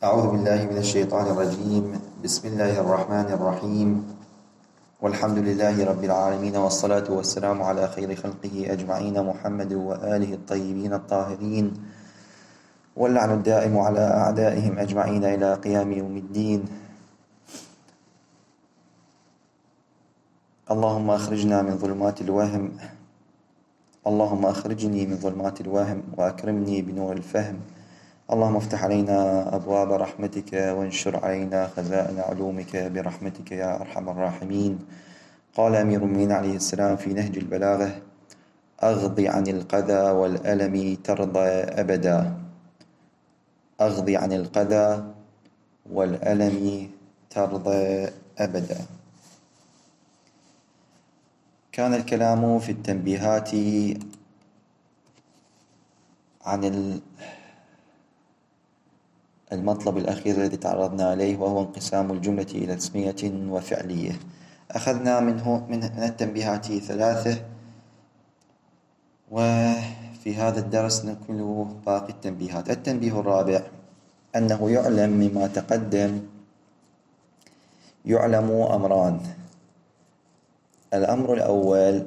أعوذ بالله من الشيطان الرجيم. بسم الله الرحمن الرحيم، والحمد لله رب العالمين، والصلاة والسلام على خير خلقه أجمعين محمد وآله الطيبين الطاهرين، واللعن الدائم على أعدائهم أجمعين إلى قيام يوم الدين. اللهم أخرجنا من ظلمات الوهم، اللهم أخرجني من ظلمات الوهم وأكرمني بنور الفهم. اللهم افتح علينا أبواب رحمتك وانشر علينا خزائن علومك برحمتك يا أرحم الراحمين. قال أمير المؤمنين عليه السلام في نهج البلاغة: أغض عن القذى والألم ترضى أبدا. أغض عن القذى والألم ترضى أبدا. كان الكلام في التنبيهات عن المطلب الأخير الذي تعرضنا عليه، وهو انقسام الجملة إلى اسمية وفعلية. أخذنا من التنبيهات 3، وفي هذا الدرس نكمل باقي التنبيهات. التنبيه الرابع: أنه يعلم مما تقدم يعلم أمران. الأمر الأول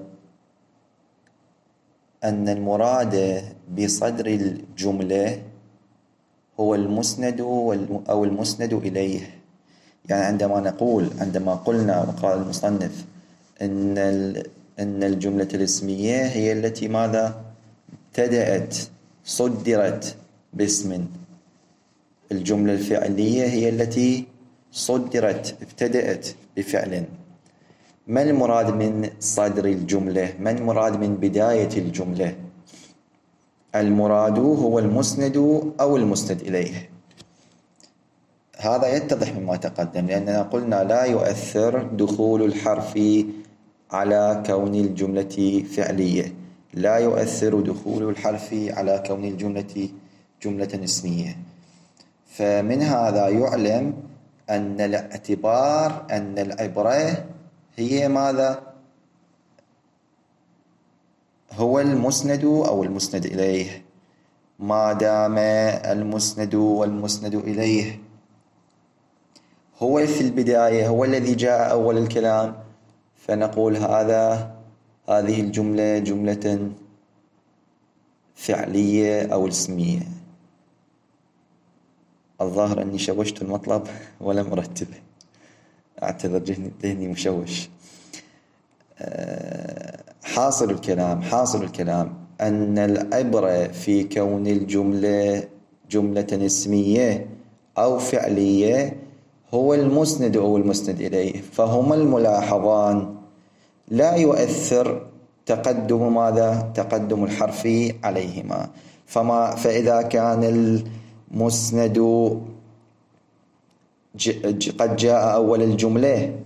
أن المراد بصدر الجملة هو المسند أو المسند إليه. يعني عندما قلنا وقال المصنف إن الجملة الاسمية هي التي ماذا ابتدأت صدرت باسم، الجملة الفعلية هي التي صدرت ابتدأت بفعل. ما المراد من صدر الجملة؟ ما المراد من بداية الجملة؟ المراد هو المسند أو المسند إليه. هذا يتضح مما تقدم، لأننا قلنا لا يؤثر دخول الحرف على كون الجملة فعلية، لا يؤثر دخول الحرف على كون الجملة جملة اسمية. فمن هذا يعلم أن الاعتبار أن العبرة هي ماذا؟ هو المسند أو المسند إليه. ما دام المسند والمسند إليه هو في البداية، هو الذي جاء أول الكلام، فنقول هذه الجملة جملة فعلية أو اسمية. الظاهر أني شوشت المطلب ولم أرتبه، أعتذر، ذهني مشوش. حاصل الكلام أن العبرة في كون الجملة جملة اسمية أو فعلية هو المسند أو المسند إليه. فهما الملاحظان لا يؤثر تقدم الحرف عليهما. فإذا كان المسند قد جاء أول الجملة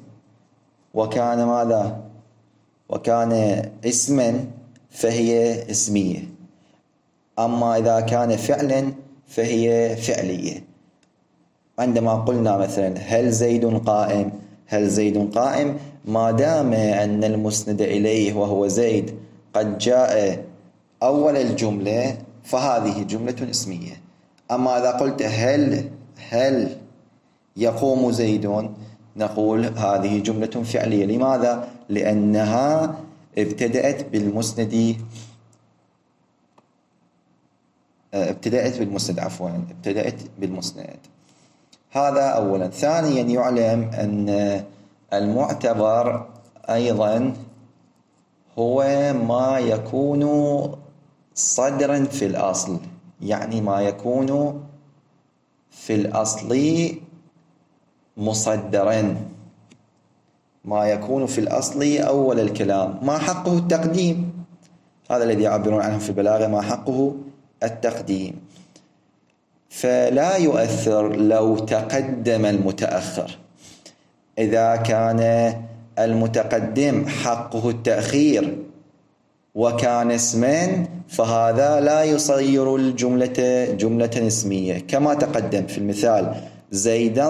وكان اسما فهي اسمية، أما إذا كان فعلا فهي فعلية. عندما قلنا مثلا هل زيد قائم، ما دام أن المسند إليه وهو زيد قد جاء أول الجملة فهذه جملة اسمية. أما إذا قلت هل يقوم زيد، نقول هذه جملة فعلية. لماذا؟ لأنها ابتدأت بالمسند. هذا أولا. ثانيا يعلم أن المعتبر أيضا هو ما يكون صدرا في الأصل، يعني ما يكون في الأصل مصدرا، ما يكون في الأصل أول الكلام، ما حقه التقديم. هذا الذي يعبرون عنه في البلاغة، ما حقه التقديم. فلا يؤثر لو تقدم المتأخر. إذا كان المتقدم حقه التأخير وكان اسما، فهذا لا يصير الجملة جملة اسمية. كما تقدم في المثال: زيدا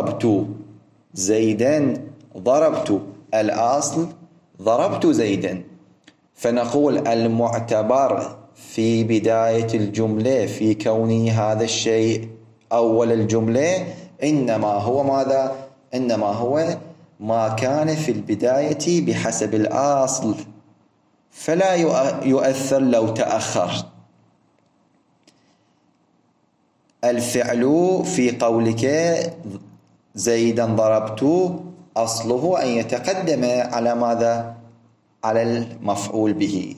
ضربت، الأصل ضربت زيدا. فنقول المعتبر في بداية الجملة في كون هذا الشيء أول الجملة إنما هو ماذا؟ إنما هو ما كان في البداية بحسب الأصل فلا يؤثر لو تأخر. الفعل في قولك زيدا ضربت أصله أن يتقدم على ماذا؟ على المفعول به،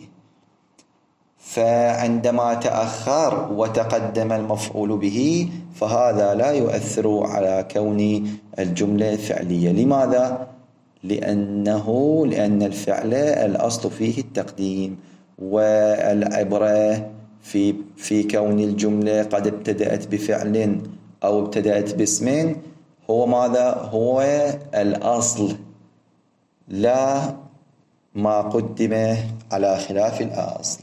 فعندما تأخر وتقدم المفعول به فهذا لا يؤثر على كون الجملة فعلية. لماذا؟ لأن الفعل الأصل فيه التقديم، والعبرة في كون الجملة قد ابتدأت بفعل أو ابتدأت باسم هو ماذا؟ هو الأصل، لا ما قدم على خلاف الأصل.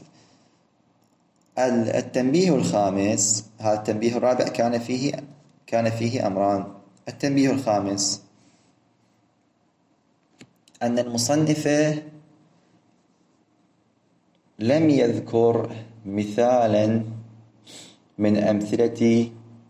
التنبيه الخامس، هذا التنبيه الرابع كان فيه أمران. التنبيه الخامس أن المصنف لم يذكر مثالا من أمثلة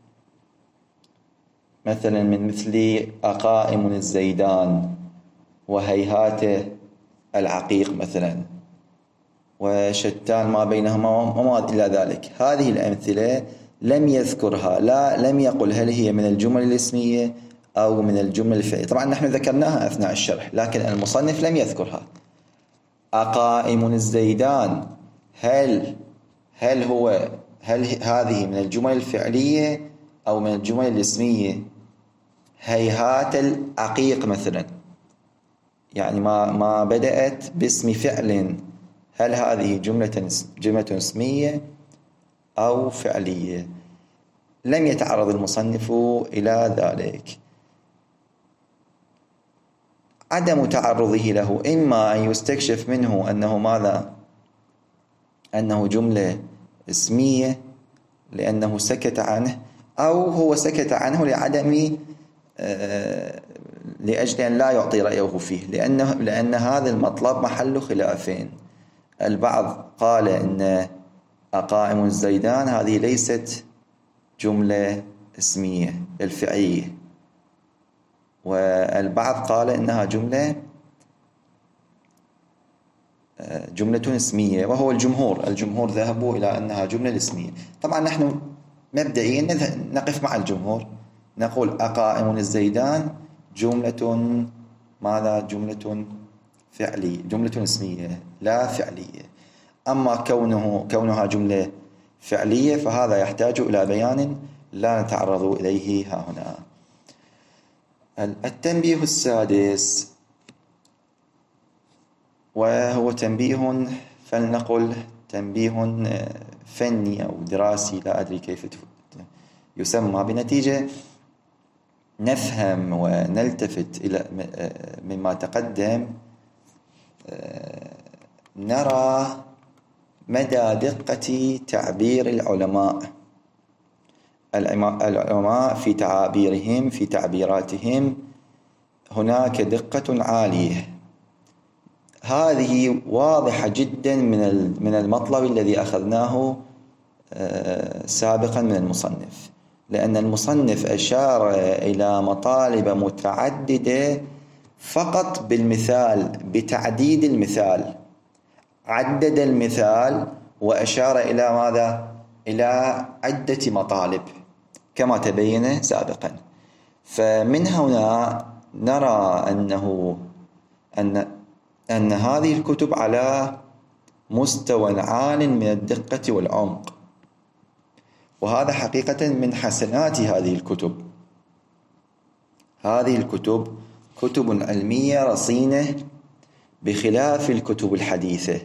مثلا من مثل أقائم الزيدان وهيهات العقيق مثلا وشتان ما بينهما وما إلى ذلك. هذه الأمثلة لم يذكرها، لم يقل هل هي من الجمل الاسمية أو من الجمل الفعلية. طبعا نحن ذكرناها أثناء الشرح لكن المصنف لم يذكرها. أقائم الزيدان هل هذه من الجمل الفعلية أو من الجمل الاسمية؟ هيهات العقيق مثلا يعني ما بدأت باسم فعل، هل هذه جملة اسمية أو فعلية؟ لم يتعرض المصنف إلى ذلك. عدم تعرضه له إما أن يستكشف منه أنه ماذا؟ أنه جملة اسمية لأنه سكت عنه، أو هو سكت عنه لأجل أن لا يعطي رأيه فيه، لأن هذا المطلب محل خلافين. البعض قال إن أقائم الزيدان هذه ليست جملة اسمية الفعلية، والبعض قال إنها جملة اسمية، وهو الجمهور ذهبوا إلى أنها جملة اسمية. طبعا نحن مبدئيا نقف مع الجمهور، نقول أقائم الزيدان جملة ماذا؟ جملة فعلية، جملة اسمية لا فعلية. أما كونها جملة فعلية فهذا يحتاج إلى بيان لا نتعرض إليه ها هنا. التنبيه السادس وهو تنبيه، فلنقل تنبيه فني أو دراسي، لا أدري كيف يسمى، بنتيجة نفهم ونلتفت إلى مما تقدم نرى مدى دقة تعبير العلماء في تعابيرهم، في تعبيراتهم هناك دقة عالية. هذه واضحة جدا من المطلب الذي أخذناه سابقا من المصنف، لأن المصنف أشار إلى مطالب متعددة فقط بالمثال، بتعديد المثال، عدد المثال وأشار إلى ماذا؟ إلى عدة مطالب كما تبين سابقا. فمن هنا نرى أن هذه الكتب على مستوى عال من الدقة والعمق، وهذا حقيقة من حسنات هذه الكتب. هذه الكتب كتب علمية رصينة بخلاف الكتب الحديثة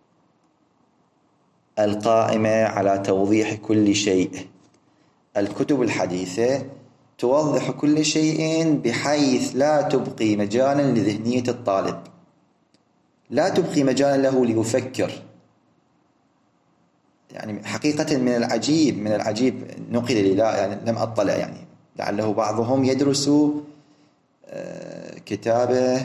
القائمة على توضيح كل شيء. الكتب الحديثة توضح كل شيء بحيث لا تبقي مجالا لذهنية الطالب، لا تبقي مجالا له ليفكر. يعني حقيقة من العجيب نقل لي، لا يعني لم أطلع، يعني لعله بعضهم يدرس كتابه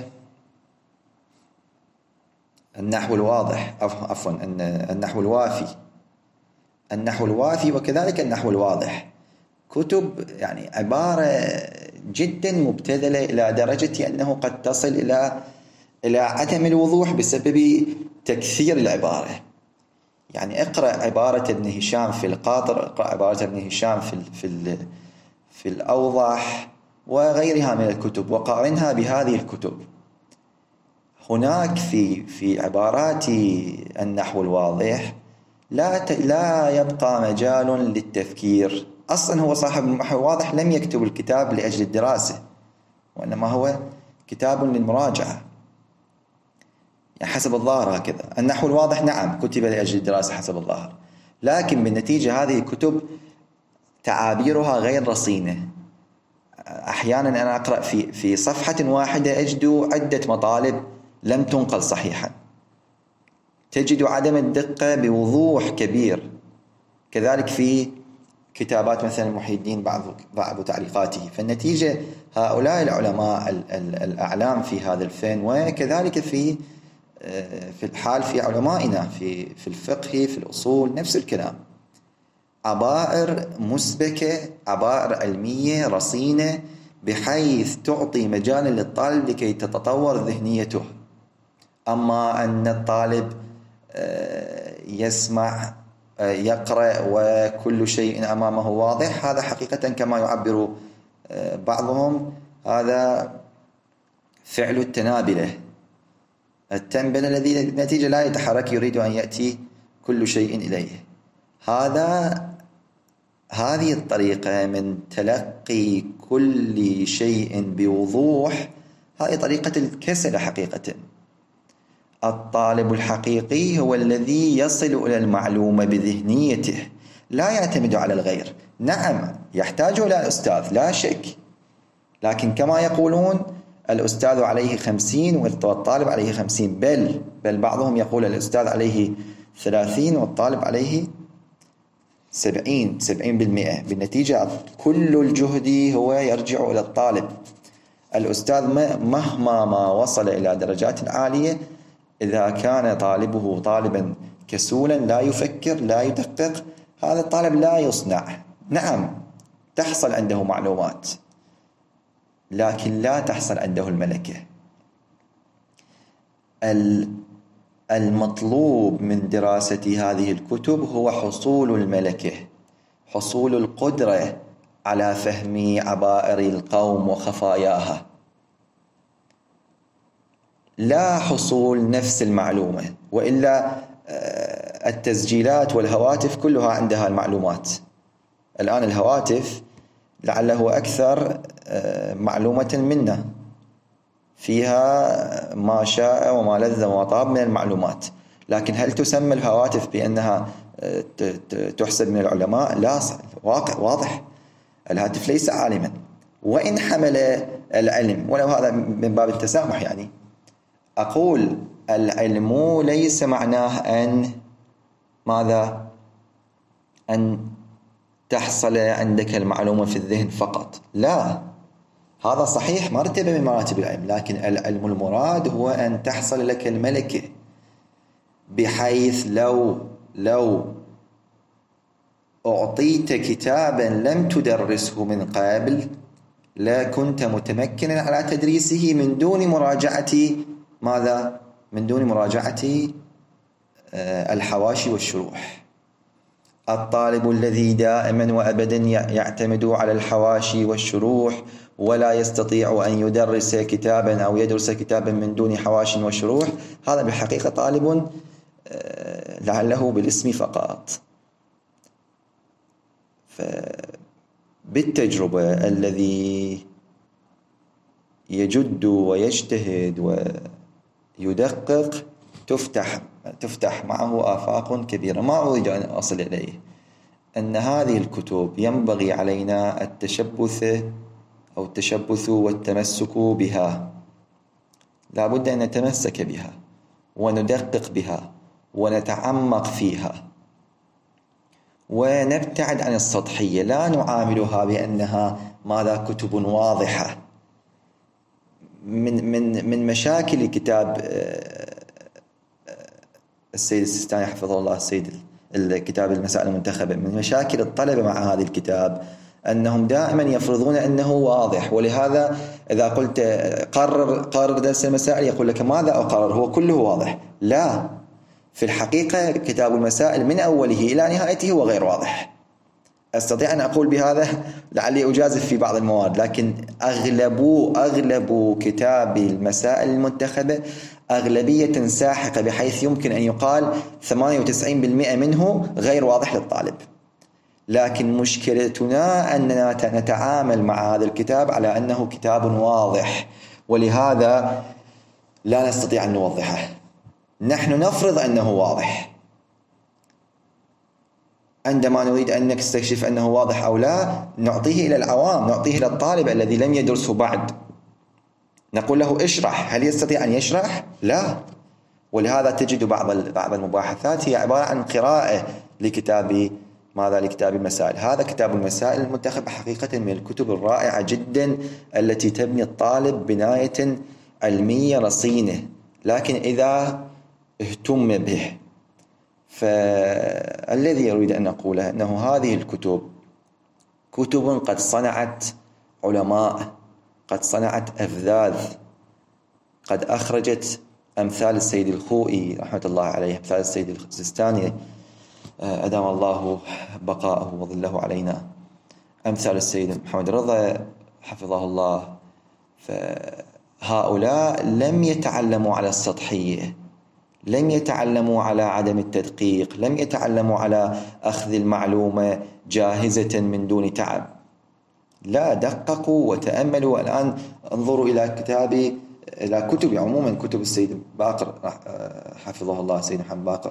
النحو الواضح، عفوا النحو الوافي وكذلك النحو الواضح، كتب يعني عبارة جدا مبتذلة إلى درجة أنه قد تصل إلى عدم الوضوح بسبب تكثير العبارة. يعني اقرأ عبارة ابن هشام في القاطر، اقرأ عبارة ابن هشام في الأوضح وغيرها من الكتب، وقارنها بهذه الكتب. هناك في عبارات النحو الواضح لا يبقى مجال للتفكير. أصلا هو صاحب النحو الواضح لم يكتب الكتاب لأجل الدراسة، وإنما هو كتاب للمراجعة، يعني حسب الظاهر هكذا. النحو الواضح نعم كتب لأجل الدراسة حسب الظاهر، لكن بالنتيجة هذه الكتب تعابيرها غير رصينة. أحيانا أنا أقرأ في صفحة واحدة أجد عدة مطالب لم تنقل صحيحا، تجد عدم الدقة بوضوح كبير. كذلك في كتابات مثلا محي الدين بعض تعليقاته. فالنتيجة هؤلاء العلماء الأعلام في هذا الفن، وكذلك في الحال في علمائنا في الفقه في الأصول نفس الكلام، عبائر مسبكة، عبائر علمية رصينة بحيث تعطي مجالا للطالب لكي تتطور ذهنيته. أما أن الطالب يسمع يقرأ وكل شيء أمامه واضح، هذا حقيقة كما يعبر بعضهم هذا فعل التنابلة، التنبل الذي نتيجة لا يتحرك، يريد أن يأتي كل شيء إليه. هذه الطريقة من تلقي كل شيء بوضوح، هذه طريقة الكسل حقيقة. الطالب الحقيقي هو الذي يصل إلى المعلومة بذهنيته، لا يعتمد على الغير. نعم يحتاج إلى الأستاذ لا شك، لكن كما يقولون الأستاذ عليه 50 والطالب عليه 50، بل بعضهم يقول الأستاذ عليه 30 والطالب عليه 70%. بالنتيجة كل الجهد هو يرجع إلى الطالب. الأستاذ مهما ما وصل إلى درجات عالية، إذا كان طالبه طالبا كسولا لا يفكر لا يدقق، هذا الطالب لا يصنع. نعم تحصل عنده معلومات، لكن لا تحصل عنده الملكة. المطلوب من دراسة هذه الكتب هو حصول الملكة، حصول القدرة على فهم عبائر القوم وخفاياها، لا حصول نفس المعلومة. وإلا التسجيلات والهواتف كلها عندها المعلومات. الآن الهواتف لعله أكثر معلومة منا، فيها ما شاء وما لذ وما طاب من المعلومات، لكن هل تسمى الهواتف بأنها تحسب من العلماء؟ لا، واضح الهاتف ليس عالما، وإن حمل العلم، ولو هذا من باب التسامح. يعني أقول العلم ليس معناه أن ماذا؟ أن تحصل عندك المعلومة في الذهن فقط، لا، هذا صحيح مرتبة من مراتب العلم، لكن العلم المراد هو أن تحصل لك الملكة، بحيث لو أعطيت كتابا لم تدرسه من قبل لا كنت متمكنا على تدريسه من دون مراجعة ماذا؟ من دون مراجعة الحواشي والشروح. الطالب الذي دائما وأبدا يعتمد على الحواشي والشروح ولا يستطيع أن يدرس كتابا أو يدرس كتابا من دون حواشي وشروح، هذا بالحقيقة طالب لعله بالاسم فقط. بالتجربة الذي يجد ويجتهد ويدقق تفتح معه آفاق كبيرة. ما أريد أن أصل إليه أن هذه الكتب ينبغي علينا التشبث والتمسك بها، لا بد أن نتمسك بها وندقق بها ونتعمق فيها ونبتعد عن السطحية، لا نعاملها بأنها ماذا؟ كتب واضحة. من مشاكل كتاب السيد السيستاني حفظه الله، الكتاب المسائل المنتخبة، من مشاكل الطلبة مع هذا الكتاب أنهم دائما يفرضون أنه واضح، ولهذا إذا قلت قرر درس المسائل يقول لك ماذا أقرر، هو كله واضح. لا، في الحقيقة كتاب المسائل من أوله إلى نهايته هو غير واضح. أستطيع أن أقول بهذا، لعلي أجازف في بعض المواد، لكن أغلب كتاب المسائل المنتخبة أغلبية ساحقة، بحيث يمكن أن يقال 98% منه غير واضح للطالب. لكن مشكلتنا أننا نتعامل مع هذا الكتاب على أنه كتاب واضح، ولهذا لا نستطيع أن نوضحه. نحن نفرض أنه واضح، عندما نريد أن نستكشف أنه واضح أو لا نعطيه إلى العوام، نعطيه إلى الطالب الذي لم يدرسه بعد، نقول له اشرح. هل يستطيع أن يشرح؟ لا. ولهذا تجد بعض المباحثات هي عبارة عن قراءة لكتاب المسائل. هذا كتاب المسائل المنتخب حقيقة من الكتب الرائعة جدا التي تبني الطالب بناية علمية رصينة، لكن إذا اهتم به. فالذي أريد أن أقوله أنه هذه الكتب كتب قد صنعت علماء، قد صنعت أفذاذ، قد أخرجت أمثال السيد الخوئي رحمة الله عليه، أمثال السيد السيستاني أدام الله بقاءه وظله علينا، أمثال السيد محمد رضا حفظه الله. فهؤلاء لم يتعلموا على السطحية، لم يتعلموا على عدم التدقيق، لم يتعلموا على أخذ المعلومة جاهزة من دون تعب، لا، دققوا وتأملوا. الآن انظروا إلى كتب عموما، كتب السيد باقر حفظه الله، السيد محمد باقر.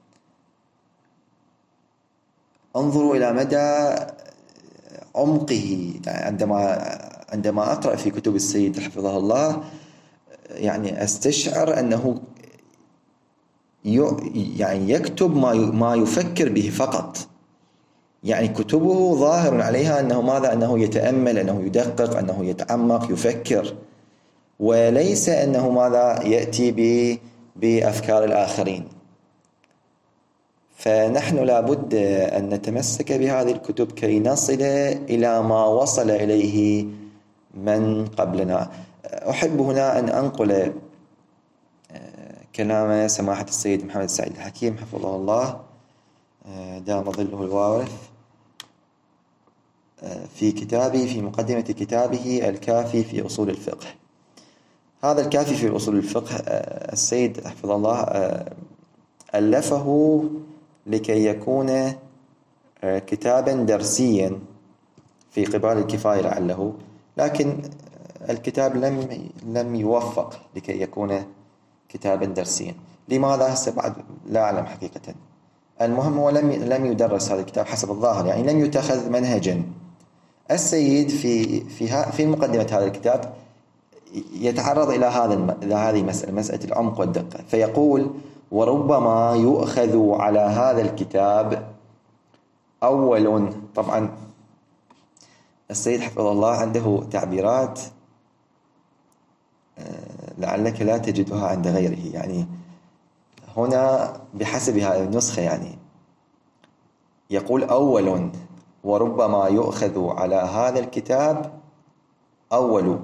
انظروا إلى مدى عمقه. عندما أقرأ في كتب السيد حفظه الله يعني أستشعر أنه يعني يكتب ما يفكر به فقط. يعني كتبه ظاهر عليها أنه يتأمل، أنه يدقق، أنه يتعمق، يفكر، وليس أنه يأتي بأفكار الآخرين. فنحن لابد أن نتمسك بهذه الكتب كي نصل إلى ما وصل إليه من قبلنا. أحب هنا أن أنقل كلام سماحة السيد محمد السعيد الحكيم حفظه الله دام ظله الوارث في مقدمة كتابه الكافي في أصول الفقه. هذا الكافي في أصول الفقه السيد حفظه الله ألفه لكي يكون كتابا درسيا في قبال الكفاية لعله، لكن الكتاب لم يوفق لكي يكون كتابا درسيا. لماذا؟ هسه بعد لا أعلم حقيقة. المهم هو لم يدرس هذا الكتاب حسب الظاهر، يعني لم يتخذ منهجا. السيد في مقدمة هذا الكتاب يتعرض إلى هذه مسألة العمق والدقة، فيقول: وربما يؤخذ على هذا الكتاب أول. طبعا السيد حفظه الله عنده تعبيرات لعلك لا تجدها عند غيره. يعني هنا بحسب هذه النسخة يعني يقول أول، وربما يؤخذ على هذا الكتاب أول.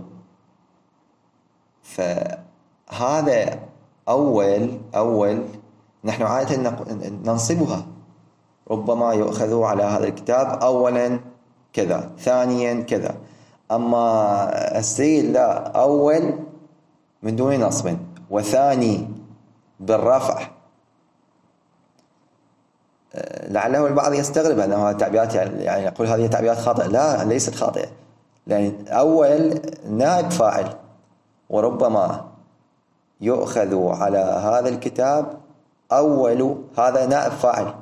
فهذا أول نحن عادة ننصبها، ربما يؤخذ على هذا الكتاب أولا كذا، ثانيا كذا. أما السيد لا، أول من دون نصب، وثاني بالرفع. لعله البعض يستغرب أنها تعبيرات يعني يقول هذه تعبيرات خاطئة. لا، ليست خاطئة، لأن أول نائب فاعل، وربما يؤخذ على هذا الكتاب أول، هذا نائب فاعل.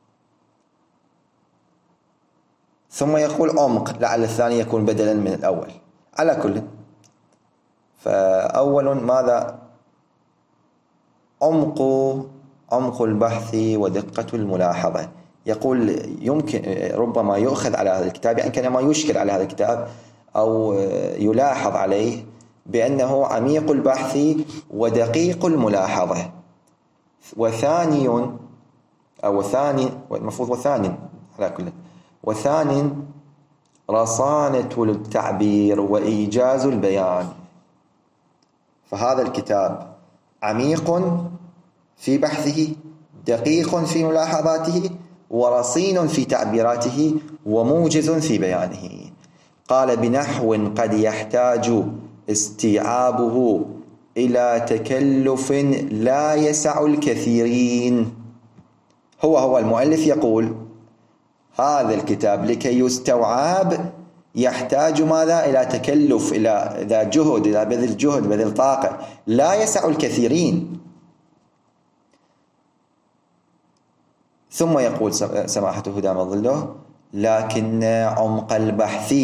ثم يقول عمق، لعل الثاني يكون بدلا من الأول. على كل، فأول ماذا؟ عمق البحث ودقة الملاحظة. يقول يمكن ربما يؤخذ على هذا الكتاب، يعني كان ما يشكل على هذا الكتاب أو يلاحظ عليه بأنه عميق البحث ودقيق الملاحظة. وثاني، أو ثاني، المفروض وثاني على كل، وثاني رصانة التعبير وإيجاز البيان. فهذا الكتاب عميق في بحثه، دقيق في ملاحظاته، ورصين في تعبيراته، وموجز في بيانه. قال بنحو قد يحتاج استيعابه إلى تكلف لا يسع الكثيرين. هو المؤلف يقول هذا الكتاب لكي يستوعب يحتاج ماذا؟ إلى تكلف، إلى جهد، إلى بذل جهد، بذل طاقة لا يسع الكثيرين. ثم يقول سماحته دام ظله: لكن عمق البحث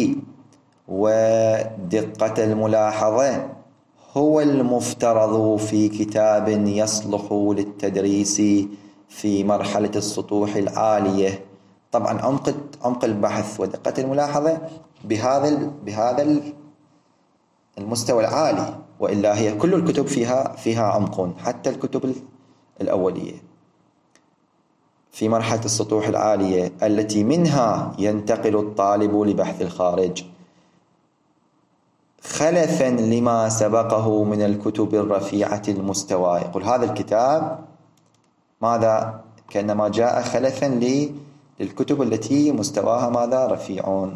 ودقة الملاحظة هو المفترض في كتاب يصلح للتدريس في مرحلة السطوح العالية. طبعا عمق البحث ودقة الملاحظة بهذا المستوى العالي، وإلا هي كل الكتب فيها عمق، حتى الكتب الأولية في مرحلة السطوح العالية التي منها ينتقل الطالب لبحث الخارج، خلفا لما سبقه من الكتب الرفيعة المستوى. يقول هذا الكتاب ماذا؟ كأنما جاء خلفا للكتب التي مستواها ماذا؟ رفيع،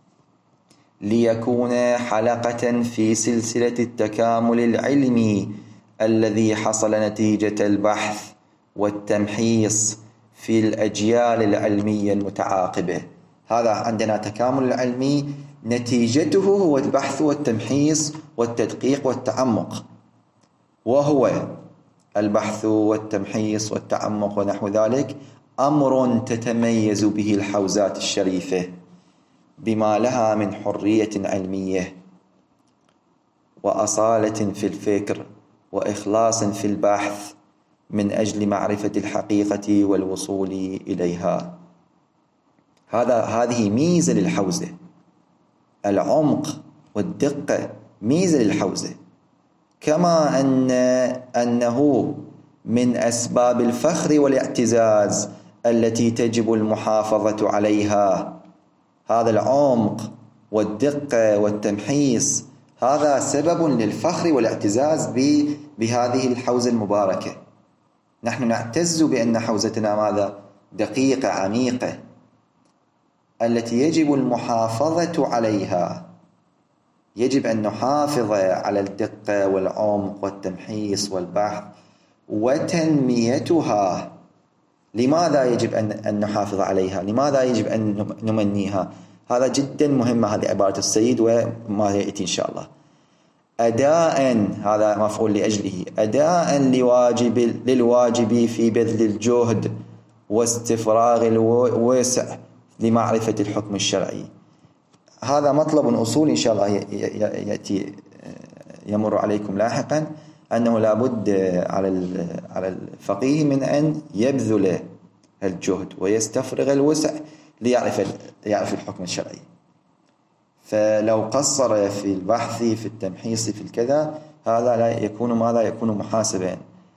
ليكون حلقة في سلسلة التكامل العلمي الذي حصل نتيجة البحث والتمحيص في الأجيال العلمية المتعاقبة. هذا عندنا تكامل العلمي نتيجته هو البحث والتمحيص والتدقيق والتعمق، وهو البحث والتمحيص والتعمق ونحو ذلك أمر تتميز به الحوزات الشريفة بما لها من حرية علمية وأصالة في الفكر وإخلاص في البحث من أجل معرفة الحقيقة والوصول إليها. هذه ميزة للحوزة، العمق والدقة ميزة للحوزة، كما أنه من أسباب الفخر والاعتزاز التي تجب المحافظة عليها. هذا العمق والدقة والتمحيص هذا سبب للفخر والاعتزاز بهذه الحوزة المباركة. نحن نعتز بأن حوزتنا ماذا؟ دقيقة عميقة، التي يجب المحافظة عليها. يجب أن نحافظ على الدقة والعمق والتمحيص والبحث وتنميتها. لماذا يجب أن نحافظ عليها؟ لماذا يجب أن نمنيها؟ هذا جدا مهم، هذه عبارة السيد وما يأتي إن شاء الله. أداء، هذا مفعول لأجله، أداء للواجب في بذل الجهد واستفراغ الوسع لمعرفة الحكم الشرعي. هذا مطلب أصولي إن شاء الله يأتي يمر عليكم لاحقا، أنه لابد على الفقيه من أن يبذل الجهد ويستفرغ الوسع ليعرف الحكم الشرعي. فلو قصر في البحث في التمحيص في الكذا، هذا لا يكون ماذا؟ يكون محاسبا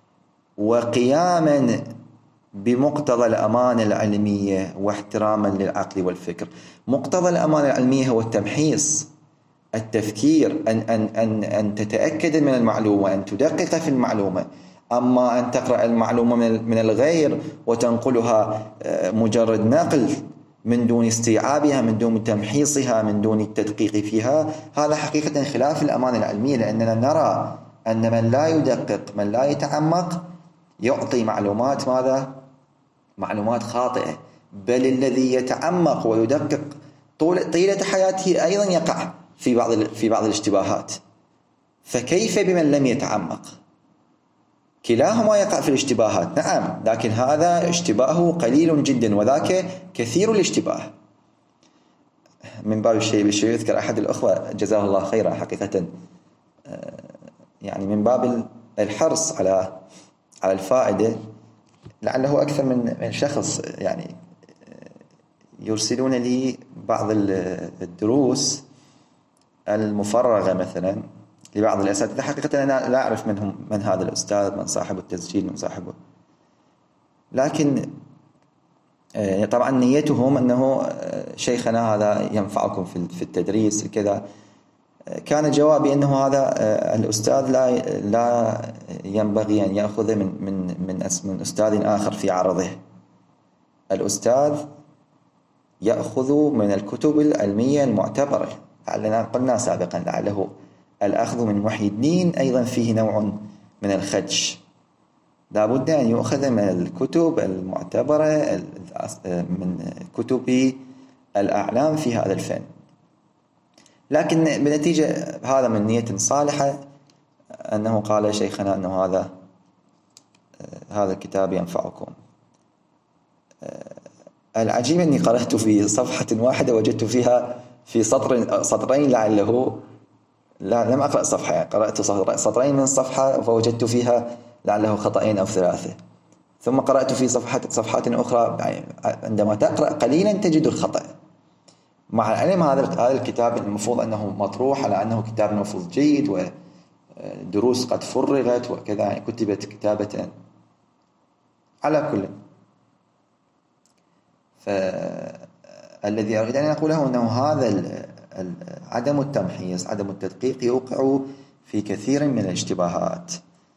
وقياما بمقتضى الأمانة العلمية واحتراما للعقل والفكر. مقتضى الأمانة العلمية هو التمحيص، التفكير، أن تتأكد من المعلومة، أن تدقق في المعلومة. أما أن تقرأ المعلومة من الغير وتنقلها مجرد نقل من دون استيعابها، من دون تمحيصها، من دون التدقيق فيها، هذا حقيقة خلاف الأمانة العلمية. لأننا نرى أن من لا يدقق، من لا يتعمق، يعطي معلومات ماذا؟ معلومات خاطئة. بل الذي يتعمق ويدقق طيلة حياته أيضا يقع في بعض الاشتباهات. فكيف بمن لم يتعمق؟ كلاهما يقع في الاشتباهات، نعم، لكن هذا اشتباهه قليل جدا وذاك كثير الاشتباه. من باب الشيء يذكر أحد الأخوة جزاه الله خيرا حقيقة، يعني من باب الحرص على الفائدة، لعله أكثر من شخص يعني يرسلون لي بعض الدروس المفرغة مثلا لبعض الأساتذة. حقيقة أنا لا أعرف من هذا الأستاذ، من صاحب التسجيل، من صاحبه، لكن طبعا نيتهم أنه شيخنا هذا ينفعكم في التدريس كذا. كان جوابي أنه هذا الأستاذ لا ينبغي أن يأخذ من أستاذ آخر في عرضه. الأستاذ يأخذ من الكتب العلمية المعتبرة. لعلنا قلنا سابقا لعله الأخذ من محي الدين أيضا فيه نوع من الخدش. لا بد أن يؤخذ من الكتب المعتبرة، من كتب الأعلام في هذا الفن. لكن بنتيجة هذا من نية صالحة أنه قال شيخنا أنه هذا الكتاب ينفعكم. العجيب أني قرأت في صفحة واحدة وجدت فيها في سطرين لعله لم أقرأ صفحة، قرأت سطرين من صفحة فوجدت فيها لعله خطأين أو ثلاثة. ثم قرأت في صفحات أخرى. عندما تقرأ قليلا تجد الخطأ، مع العلم هذا الكتاب المفروض أنه مطروح على أنه كتاب مفروض جيد ودروس قد فرغت وكذا، كتبت كتابة على كل. فالذي أريد أن أقوله أنه هذا عدم التمحيص، عدم التدقيق يوقع في كثير من الاشتباهات.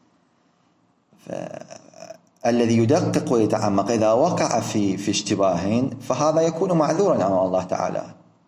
الذي يدقق ويتعمق إذا وقع في اشتباه فهذا يكون معذورا أمام الله تعالى.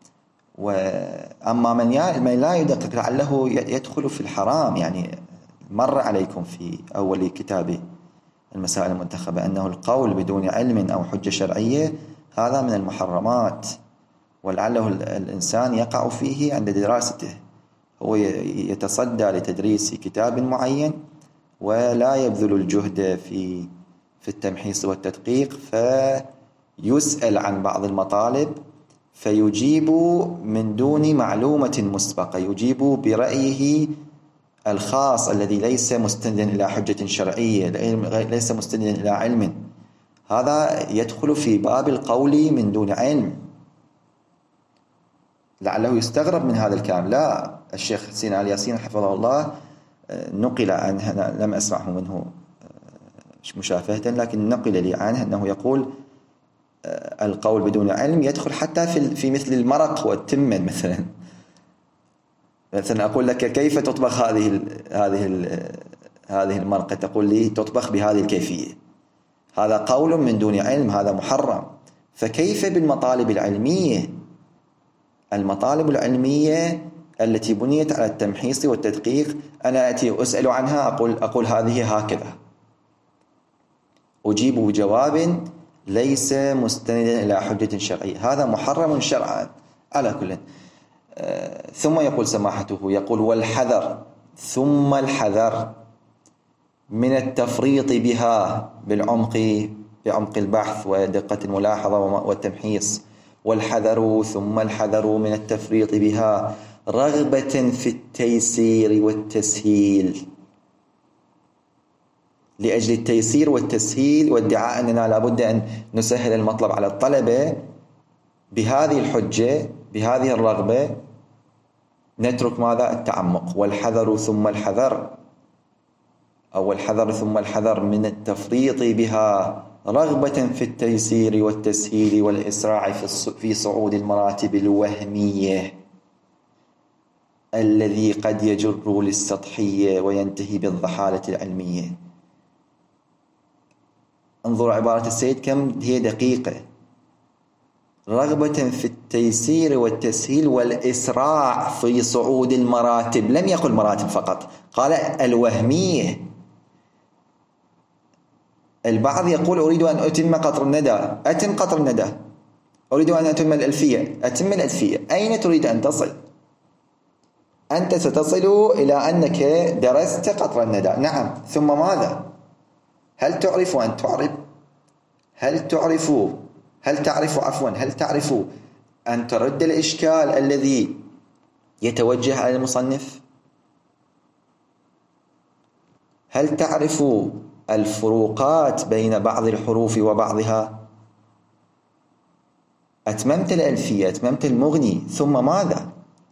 وأما من لا يدقق لعله يدخل في الحرام. يعني مر عليكم في أول كتاب المسائل المنتخبة أنه القول بدون علم أو حجة شرعية هذا من المحرمات، ولعله الإنسان يقع فيه عند دراسته. هو يتصدى لتدريس كتاب معين ولا يبذل الجهد في التمحيص والتدقيق، فيسأل عن بعض المطالب فيجيب من دون معلومة مسبقة، يجيب برأيه الخاص الذي ليس مستندا إلى حجة شرعية، ليس مستندا إلى علم. هذا يدخل في باب القول من دون علم. لعله يستغرب من هذا الكلام. لا، الشيخ حسين آل ياسين حفظه الله نقل عنه، لم أسمعه منه مشافهة، لكن نقل لي عنه أنه يقول القول بدون علم يدخل حتى في مثل المرق والتمن مثلا أقول لك كيف تطبخ هذه المرقة، تقول لي تطبخ بهذه الكيفية. هذا قول من دون علم، هذا محرم. فكيف بالمطالب العلمية؟ المطالب العلمية التي بنيت على التمحيص والتدقيق، أنا أتي أسأل عنها أقول هذه هكذا، أجيب بجواب ليس مستندا إلى حجة شرعية، هذا محرم شرعا على كل. ثم يقول سماحته، يقول والحذر، ثم الحذر من التفريط بها بعمق البحث ودقة الملاحظة والتمحيص. والحذر، ثم الحذر من التفريط بها رغبة في التيسير والتسهيل، لأجل التيسير والتسهيل وادعاء أننا لابد أن نسهل المطلب على الطلبة بهذه الحجة، بهذه الرغبة نترك ماذا؟ التعمق. والحذر ثم الحذر، أو الحذر ثم الحذر من التفريط بها رغبة في التيسير والتسهيل والإسراع في صعود المراتب الوهمية الذي قد يجر للسطحية وينتهي بالضحالة العلمية. انظر عبارة السيد كم هي دقيقة. رغبة في التيسير والتسهيل والإسراع في صعود المراتب، لم يقل مراتب فقط، قال الوهمية. البعض يقول أريد أن أتم قطر الندى، أتم قطر الندى. أريد أن أتم الألفية، أتم الألفية. أين تريد أن تصل؟ أنت ستصل إلى أنك درست قطر الندى، نعم، ثم ماذا؟ هل تعرف أن تعرب؟ هل تعرف أن ترد الإشكال الذي يتوجه على المصنف؟ هل تعرف الفروقات بين بعض الحروف وبعضها؟ أتممت الألفية، أتممت المغني، ثم ماذا؟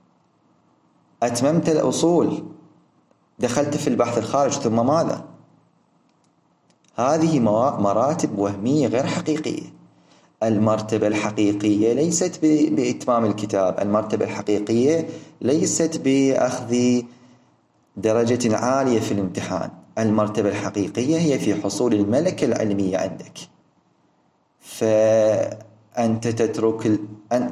أتممت الأصول، دخلت في البحث الخارج، ثم ماذا؟ هذه مراتب وهمية غير حقيقية. المرتبة الحقيقية ليست بإتمام الكتاب، المرتبة الحقيقية ليست بأخذ درجة عالية في الامتحان، المرتبة الحقيقية هي في حصول الملكة العلمية عندك. فأنت تترك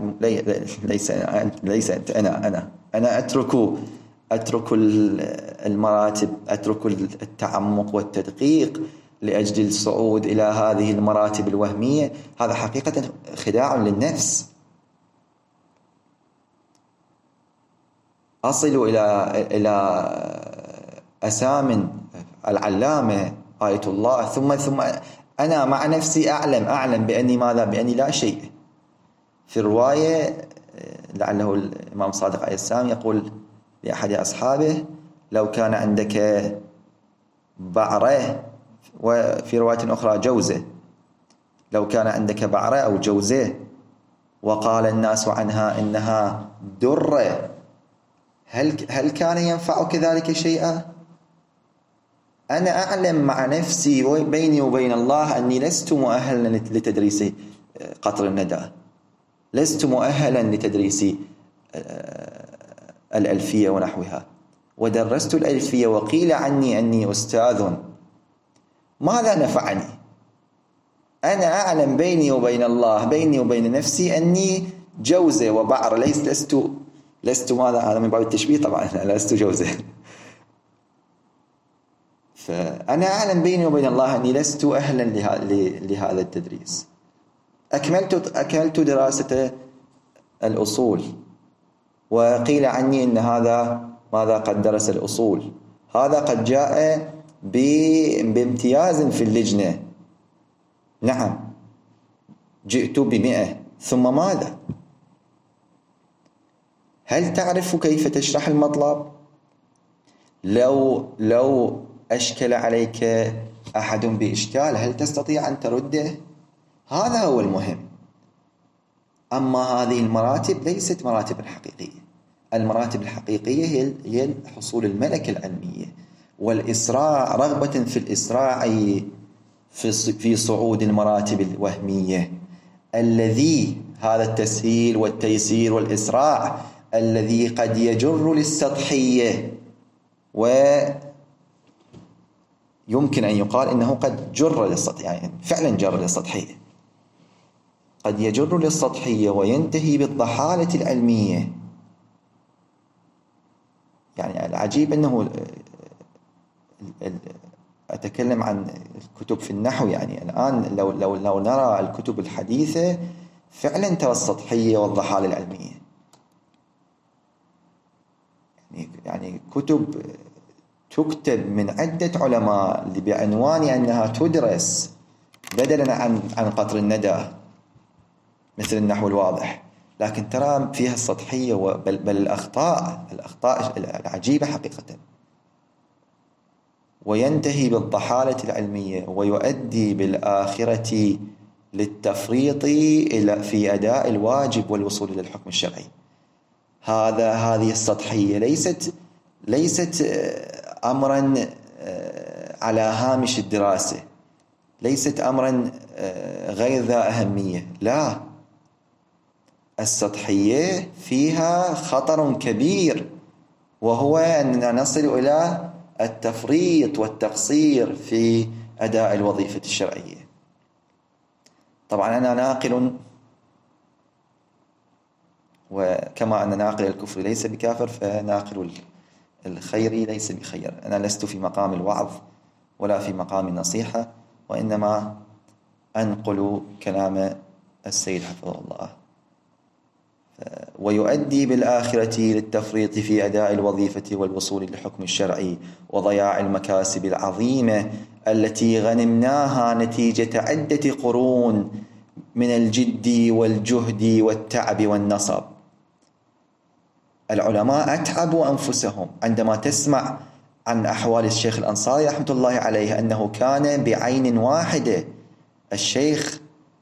ليس أنت، أنا أترك المراتب، أترك التعمق والتدقيق لأجل الصعود إلى هذه المراتب الوهمية. هذا حقيقة خداع للنفس. أصل إلى أسام العلامة آية الله، ثم أنا مع نفسي أعلم بأني ماذا؟ بأني لا شيء. في الرواية لعله الإمام صادق عليه السلام يقول لأحد أصحابه: لو كان عندك بعرة، وفي رواية أخرى جوزة، لو كان عندك بعرة أو جوزة وقال الناس عنها إنها درة، هل كان ينفعك ذلك شيئا؟ أنا أعلم مع نفسي بيني وبين الله أني لست مؤهلا لتدريس قطر الندى، لست مؤهلا لتدريس الألفية ونحوها، ودرست الألفية وقيل عني أني أستاذ. ماذا نفعني؟ أنا أعلم بيني وبين الله، بيني وبين نفسي، أني جوزة وبعر، لست ماذا؟ هذا من باب التشبيه طبعا، لست جوزة. فأنا أعلم بيني وبين الله أني لست أهلا لهذا التدريس. أكملت دراسة الأصول، وقيل عني أن هذا ماذا؟ قد درس الأصول، هذا قد جاء بامتياز في اللجنة. نعم، جئت ب100، ثم ماذا؟ هل تعرف كيف تشرح المطلب؟ لو أشكل عليك أحد بإشكال، هل تستطيع أن ترده؟ هذا هو المهم. أما هذه المراتب ليست مراتب حقيقية. المراتب الحقيقية هي حصول الملكة العلمية والإسراع، رغبة في الإسراع في صعود المراتب الوهمية، هذا التسهيل والتيسير والإسراع الذي قد يجر للسطحية، ويمكن أن يقال إنه قد جر للسطحية، يعني فعلا جر للسطحية، قد يجر للسطحية وينتهي بالضحالة العلمية. يعني العجيب أنه أتكلم عن الكتب في النحو، يعني الآن لو نرى الكتب الحديثة فعلا ترى السطحية والضحالة العلمية. يعني كتب تكتب من عدة علماء بعنوان أنها تدرس بدلا عن قطر الندى مثل النحو الواضح، لكن ترى فيها السطحية بل الأخطاء العجيبة حقيقة، وينتهي بالضحالة العلمية، ويؤدي بالآخرة للتفريط في أداء الواجب والوصول إلى الحكم الشرعي. هذه السطحية ليست أمرا على هامش الدراسة، ليست أمرا غير ذا أهمية، لا، السطحية فيها خطر كبير، وهو أننا نصل إلى التفريط والتقصير في أداء الوظيفة الشرعية. طبعا أنا ناقل، وكما أن ناقل الكفر ليس بكافر، فناقل الخير ليس بخير. أنا لست في مقام الوعظ ولا في مقام النصيحة، وإنما أنقل كلام السيد حفظه الله. ويؤدي بالآخرة للتفريط في أداء الوظيفة والوصول للحكم الشرعي، وضياع المكاسب العظيمة التي غنمناها نتيجة عدة قرون من الجد والجهد والتعب والنصب. العلماء أتعبوا أنفسهم. عندما تسمع عن أحوال الشيخ الأنصاري رحمة الله عليه أنه كان بعين واحدة، الشيخ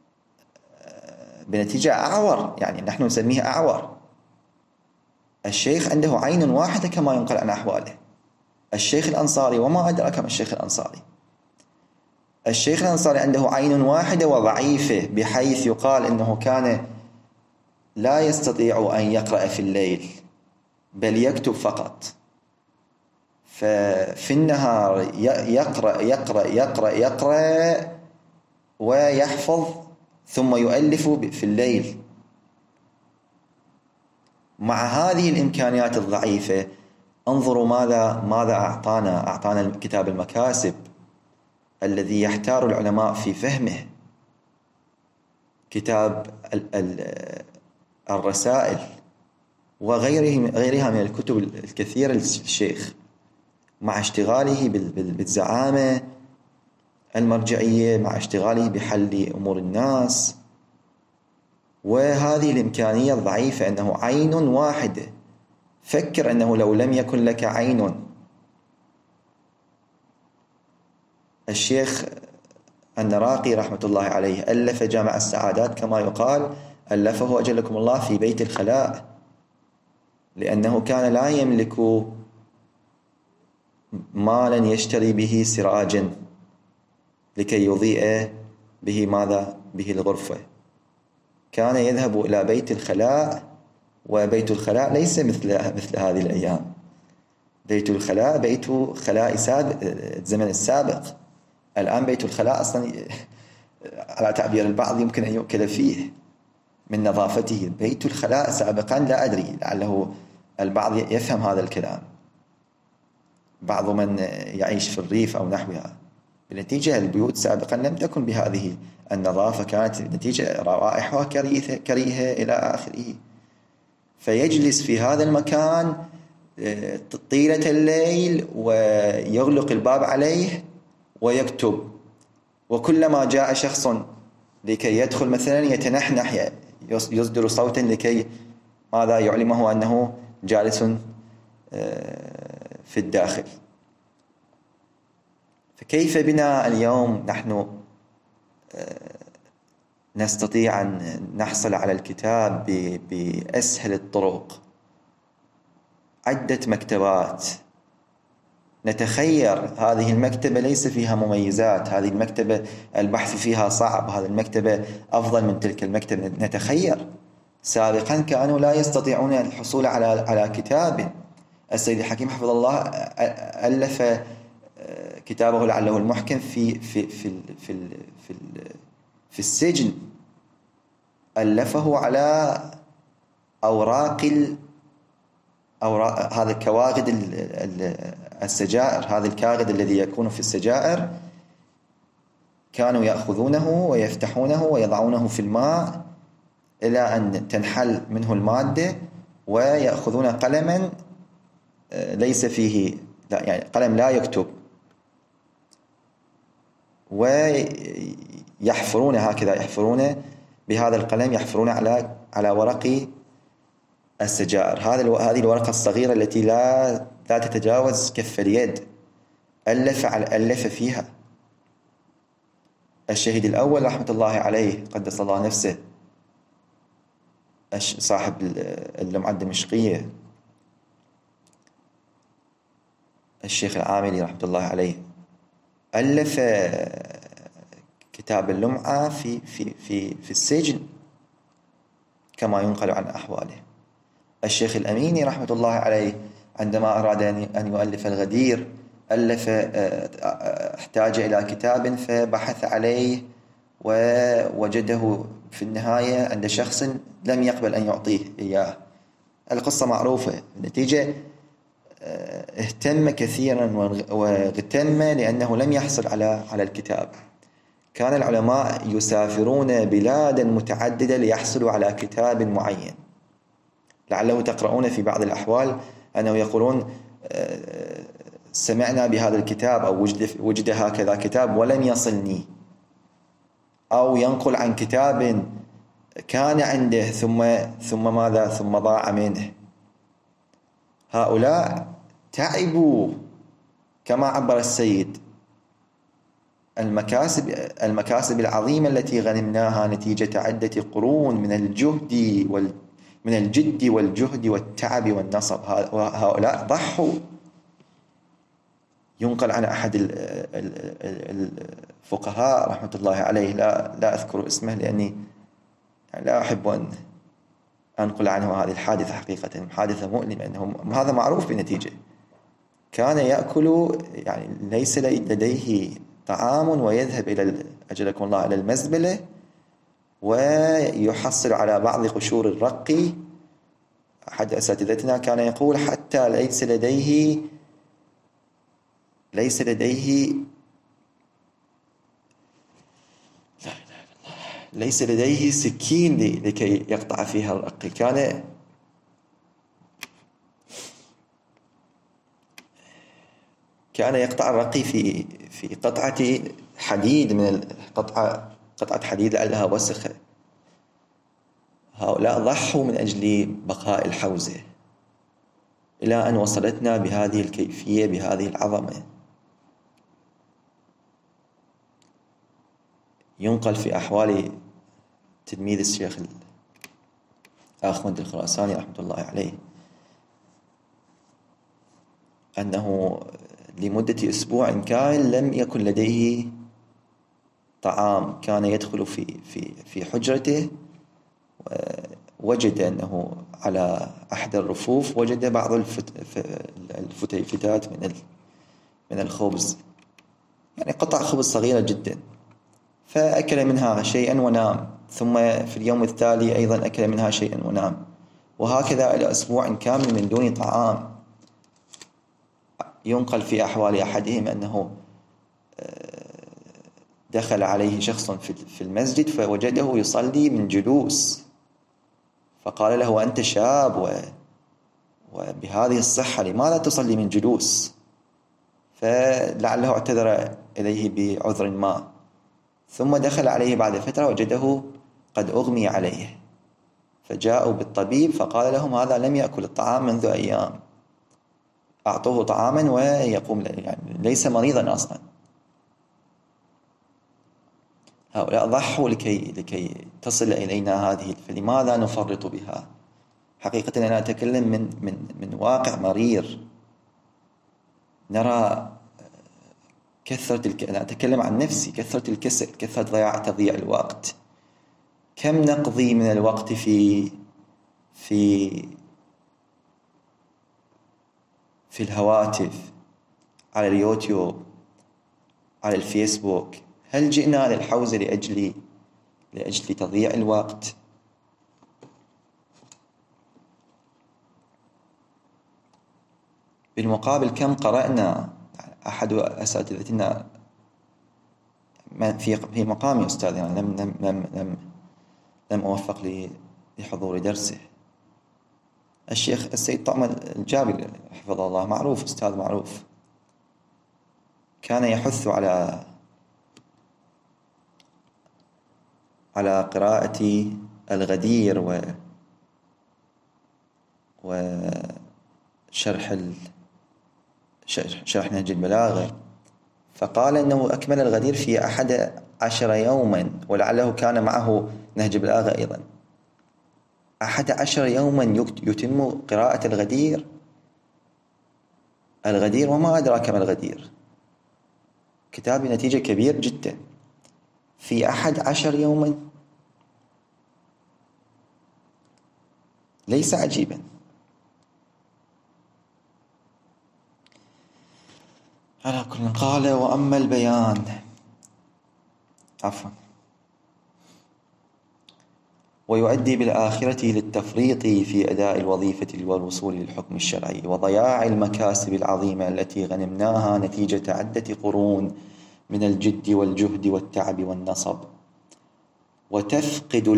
بنتيجة أعور، يعني نحن نسميه أعور، الشيخ عنده عين واحدة كما ينقل عن أحواله. الشيخ الأنصاري، وما أدراك ما الشيخ الأنصاري، الشيخ الأنصاري عنده عين واحدة وضعيفة، بحيث يقال إنه كان لا يستطيع أن يقرأ في الليل بل يكتب فقط، ففي النهار يقرأ يقرأ يقرأ يقرأ ويحفظ ثم يؤلف في الليل. مع هذه الإمكانيات الضعيفة انظروا ماذا أعطانا كتاب المكاسب الذي يحتار العلماء في فهمه، كتاب الرسائل وغيرها من الكتب الكثيرة للشيخ، مع اشتغاله بالزعامة المرجعية، مع اشتغاله بحل أمور الناس، وهذه الإمكانية الضعيفة أنه عين واحدة. فكر أنه لو لم يكن لك عين. الشيخ النراقي رحمة الله عليه ألف جامع السعادات كما يقال، ألفه أجلكم الله في بيت الخلاء، لأنه كان لا يملك مالا يشتري به سراجا لكي يضيء به به الغرفة، كان يذهب إلى بيت الخلاء، وبيت الخلاء ليس مثل هذه الأيام. بيت الخلاء بيت خلاء الزمن السابق. الآن بيت الخلاء أصلا على تعبير البعض يمكن أن يؤكل فيه من نظافته. بيت الخلاء سابقا لا أدري، لعله البعض يفهم هذا الكلام، بعض من يعيش في الريف أو نحوها. بالنتيجة البيوت سابقا لم تكن بهذه النظافة، كانت نتيجة روائحها كريهة إلى آخره. فيجلس في هذا المكان طيلة الليل ويغلق الباب عليه ويكتب، وكلما جاء شخص لكي يدخل مثلا يتنحنح، يصدر صوتا لكي ماذا يعلمه أنه جالس في الداخل. فكيف بنا اليوم نحن نستطيع أن نحصل على الكتاب بأسهل الطرق؟ عدة مكتبات، نتخير هذه المكتبة ليس فيها مميزات، هذه المكتبة البحث فيها صعب، هذه المكتبة أفضل من تلك المكتبة، نتخير. سابقا كانوا لا يستطيعون الحصول على كتاب. السيد الحكيم حفظ الله ألف كتابه لعله المحكم في السجن، ألفه على أوراق هذا كواغد السجائر، هذا الكاغد الذي يكون في السجائر، كانوا يأخذونه ويفتحونه ويضعونه في الماء إلى أن تنحل منه المادة، ويأخذون قلما ليس فيه يعني قلم لا يكتب، ويحفرون هكذا، يحفرون بهذا القلم، يحفرون على ورق السجائر. هذه الورقة الصغيرة التي لا تتجاوز كف اليد، ألف فيها. الشهيد الأول رحمة الله عليه قدس الله نفسه، صاحب اللمعة الدمشقية، الشيخ العاملي رحمة الله عليه، ألف كتاب اللمعة في السجن كما ينقل عن أحواله. الشيخ الأميني رحمة الله عليه عندما أراد أن يؤلف الغدير احتاج إلى كتاب فبحث عليه ووجده في النهاية عند شخص لم يقبل أن يعطيه إياه. القصة معروفة. النتيجة اهتم كثيرا واغتم لأنه لم يحصل على الكتاب. كان العلماء يسافرون بلادا متعددة ليحصلوا على كتاب معين. لعله تقرؤون في بعض الأحوال أنه يقولون سمعنا بهذا الكتاب، أو وجد هكذا كتاب ولم يصلني، أو ينقل عن كتاب كان عنده ثم ماذا، ثم ضاع منه. هؤلاء تعبوا كما عبر السيد. المكاسب العظيمة التي غنمناها نتيجة عدة قرون من الجد والجهد والتعب والنصب. هؤلاء ضحوا. ينقل عن أحد الفقهاء رحمة الله عليه، لا أذكر اسمه لأني يعني لا أحب أن أنقل عنه هذه الحادثة، حقيقة حادثة مؤلمة، أنه هذا معروف بنتيجة. كان يأكل يعني ليس لديه طعام ويذهب أجلكم الله إلى المزبلة ويحصل على بعض قشور الرقي. أحد أساتذتنا كان يقول حتى ليس لديه سكين لكي يقطع فيها الرقي. كان يقطع الرقي في قطعة حديد قطعة حديد لعلها وسخة. هؤلاء ضحوا من أجل بقاء الحوزة إلى أن وصلتنا بهذه الكيفية، بهذه العظمة. ينقل في أحوال تلميذ الشيخ آخوند الخراساني رحمة الله عليه أنه لمدة أسبوع كامل لم يكن لديه طعام. كان يدخل في حجرته ووجد أنه على أحد الرفوف وجد بعض الفتيفتات من الخبز، يعني قطع خبز صغيرة جدا، فأكل منها شيئا ونام، ثم في اليوم التالي أيضا أكل منها شيئا ونام، وهكذا إلى أسبوع كامل من دون طعام. ينقل في أحوال أحدهم أنه دخل عليه شخص في المسجد فوجده يصلي من جلوس، فقال له: أنت شاب وبهذه الصحة لماذا تصلي من جلوس؟ فلعله اعتذر إليه بعذر ما، ثم دخل عليه بعد فترة وجده قد أغمي عليه، فجاءوا بالطبيب فقال لهم: هذا لم يأكل الطعام منذ أيام، أعطوه طعاما ويقوم، يعني ليس مريضا أصلا. هؤلاء ضحوا لكي تصل إلينا هذه، فلماذا نفرط بها؟ حقيقة أنا أتكلم من واقع مرير. نرى أنا أتكلم عن نفسي، كثرة الكسل، كثرة تضييع الوقت. كم نقضي من الوقت في الهواتف، على اليوتيوب، على الفيسبوك. هل جئنا للحوزة لأجل تضييع الوقت؟ بالمقابل كم قرأنا؟ أحد أساتذتنا في مقامي أستاذ، يعني لم أوفق لحضور درسه، الشيخ السيد طعم الجابر حفظه الله، معروف، أستاذ معروف، كان يحث على قراءة الغدير وشرح شرح نهج البلاغة، فقال أنه أكمل الغدير في 11 يوما، ولعله كان معه نهج البلاغة أيضا. 11 يوما يتم قراءة الغدير، وما أدراك ما الغدير، كتاب بنتيجة كبير جدا في 11 يوما، ليس عجيبا. على كل قال: وأما البيان ويؤدي بالآخرة للتفريط في أداء الوظيفة والوصول للحكم الشرعي، وضياع المكاسب العظيمة التي غنمناها نتيجة عدة قرون من الجد والجهد والتعب والنصب. وتفقد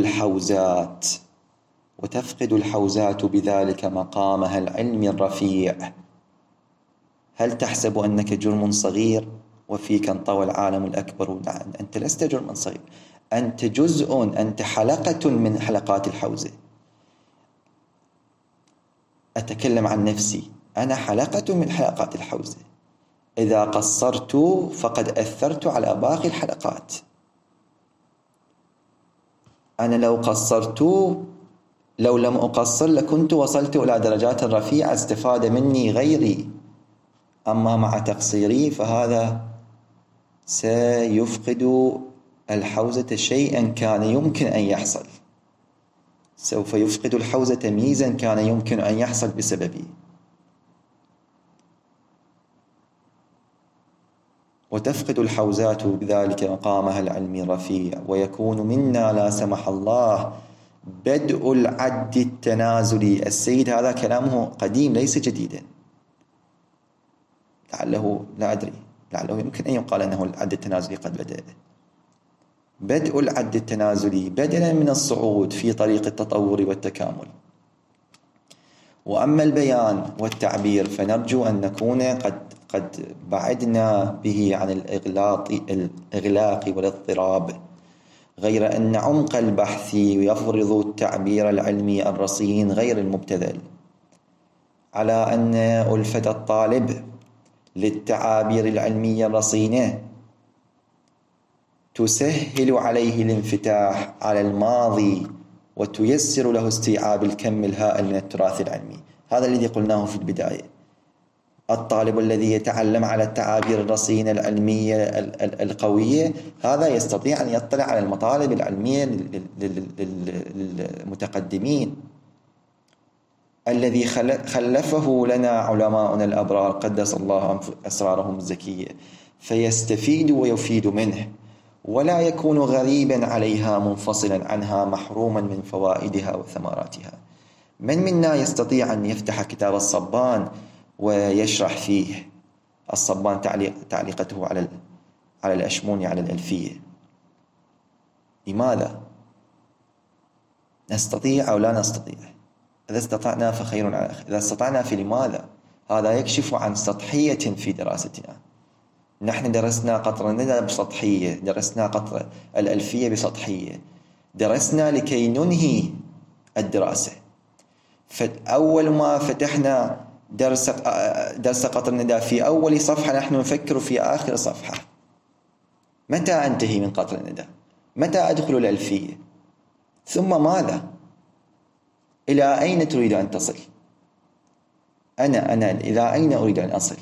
الحوزات بذلك مقامها العلمي الرفيع. هل تحسب أنك جرم صغير وفيك انطوى العالم الأكبر؟ أنت لست جرما صغير، أنت جزء، أنت حلقة من حلقات الحوزة. أتكلم عن نفسي، أنا حلقة من حلقات الحوزة. إذا قصرت فقد أثرت على باقي الحلقات. أنا لو لم أقصر لكنت وصلت إلى درجات رفيعة استفاد مني غيري. أما مع تقصيري فهذا سيفقد الحوزة شيئا كان يمكن أن يحصل، سوف يفقد الحوزة ميزا كان يمكن أن يحصل بسببي. وتفقد الحوزات بذلك مقامها العلمي الرفيع، ويكون منا لا سمح الله بدء العد التنازلي. السيد هذا كلامه قديم ليس جديدا، لعله لا أدري، لعله يمكن أن يقال أنه العد التنازلي قد بدأ. بدء العد التنازلي بدلا من الصعود في طريق التطور والتكامل. وأما البيان والتعبير فنرجو أن نكون قد بعدنا به عن الإغلاق والاضطراب، غير أن عمق البحث يفرض التعبير العلمي الرصين غير المبتذل، على أن ألفة الطالب للتعابير العلمية الرصينة تسهل عليه الانفتاح على الماضي وتيسر له استيعاب الكم الهائل من التراث العلمي. هذا الذي قلناه في البداية. الطالب الذي يتعلم على التعابير الرصينة العلمية القوية هذا يستطيع أن يطلع على المطالب العلمية للمتقدمين. الذي خلفه لنا علماؤنا الأبرار قدس الله أسرارهم الزكية، فيستفيد ويفيد منه، ولا يكون غريبا عليها منفصلا عنها محروما من فوائدها وثمراتها. من منا يستطيع أن يفتح كتاب الصبان ويشرح فيه الصبان تعليقته على الأشموني على الألفية؟ لماذا؟ نستطيع أو لا نستطيع؟ إذا استطعنا فخير على خير، إذا استطعنا فلماذا؟ هذا يكشف عن سطحية في دراستنا. نحن درسنا قطر الندى بسطحية، درسنا قطر الألفية بسطحية، درسنا لكي ننهي الدراسة. فأول ما فتحنا درس قطر الندى في أول صفحة نحن نفكر في آخر صفحة. متى أنتهي من قطر الندى؟ متى أدخل الألفية؟ ثم ماذا؟ إلى أين تريد أن تصل؟ أنا إلى أين أريد أن أصل؟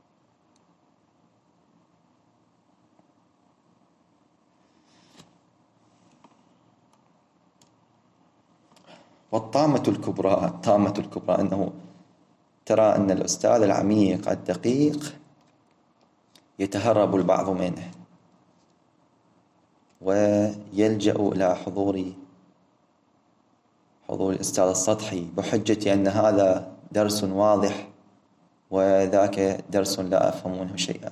والطامة الكبرى أنه ترى أن الأستاذ العميق الدقيق يتهرب البعض منه ويلجأ إلى حضور الأستاذ السطحي بحجة أن هذا درس واضح وذاك درس لا أفهم منه شيئا،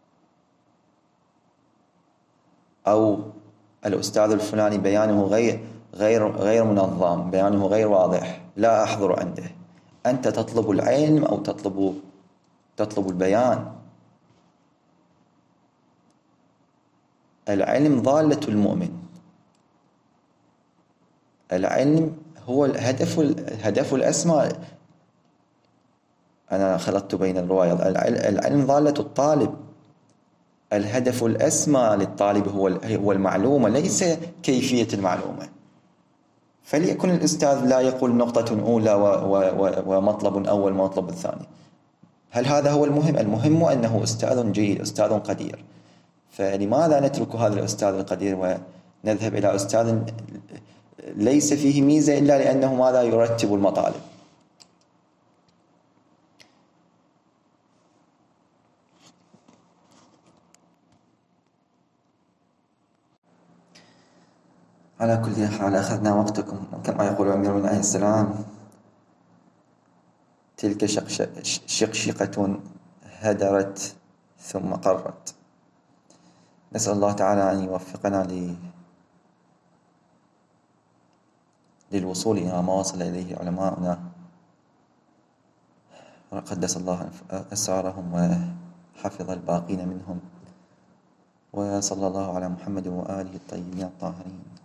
أو الأستاذ الفلاني بيانه غير منظم، بيانه غير واضح، لا أحضر عنده. أنت تطلب العلم أو تطلب البيان؟ العلم ضالة المؤمن، العلم هو الهدف الأسمى. أنا خلطت بين الرواية. العلم ضالة الطالب، الهدف الأسمى للطالب هو المعلومة ليس كيفية المعلومة. فليكن الأستاذ لا يقول نقطة أولى ومطلب أول ومطلب الثاني. هل هذا هو المهم؟ المهم أنه أستاذ جيد، أستاذ قدير. فلماذا نترك هذا الأستاذ القدير ونذهب إلى أستاذ ليس فيه ميزة إلا لأنه ماذا يرتب المطالب؟ على كل حال أخذنا وقتكم، كما يقول أميرنا عليه السلام: تلك شقشقة هدرت ثم قرت. نسأل الله تعالى أن يوفقنا للوصول إلى ما وصل إليه علماؤنا، وقدس الله أسرارهم وحفظ الباقين منهم، وصلى الله على محمد وآله الطيبين الطاهرين.